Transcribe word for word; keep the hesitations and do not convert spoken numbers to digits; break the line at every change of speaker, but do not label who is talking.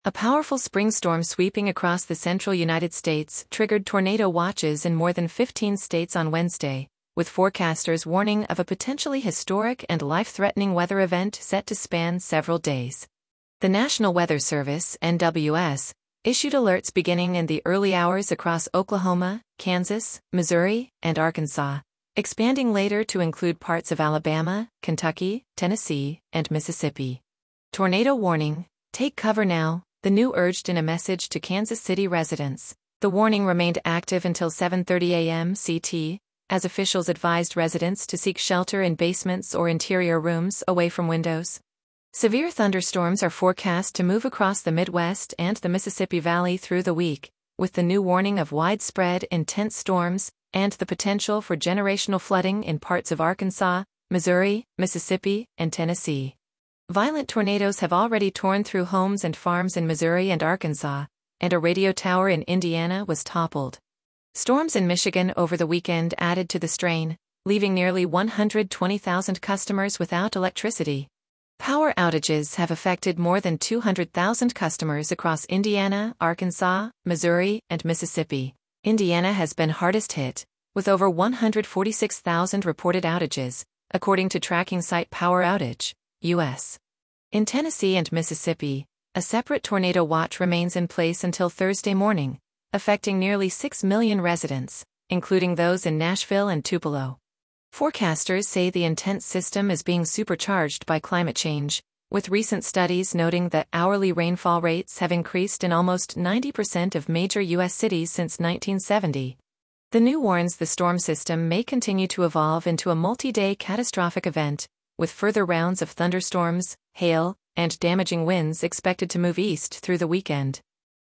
A powerful spring storm sweeping across the central United States triggered tornado watches in more than fifteen states on Wednesday, with forecasters warning of a potentially historic and life-threatening weather event set to span several days. The National Weather Service, N W S, issued alerts beginning in the early hours across Oklahoma, Kansas, Missouri, and Arkansas, expanding later to include parts of Alabama, Kentucky, Tennessee, and Mississippi. Tornado warning, take cover now, the N W urged in a message to Kansas City residents. The warning remained active until seven thirty a m C T, as officials advised residents to seek shelter in basements or interior rooms away from windows. Severe thunderstorms are forecast to move across the Midwest and the Mississippi Valley through the week, with the N W warning of widespread, intense storms and the potential for generational flooding in parts of Arkansas, Missouri, Mississippi, and Tennessee. Violent tornadoes have already torn through homes and farms in Missouri and Arkansas, and a radio tower in Indiana was toppled. Storms in Michigan over the weekend added to the strain, leaving nearly one hundred twenty thousand customers without electricity. Power outages have affected more than two hundred thousand customers across Indiana, Arkansas, Missouri, and Mississippi. Indiana has been hardest hit, with over one hundred forty-six thousand reported outages, according to tracking site Power Outage, U S In Tennessee and Mississippi, a separate tornado watch remains in place until Thursday morning, affecting nearly six million residents, including those in Nashville and Tupelo. Forecasters say the intense system is being supercharged by climate change, with recent studies noting that hourly rainfall rates have increased in almost ninety percent of major U S cities since nineteen seventy. The N W warns the storm system may continue to evolve into a multi-day catastrophic event, with further rounds of thunderstorms, hail, and damaging winds expected to move east through the weekend.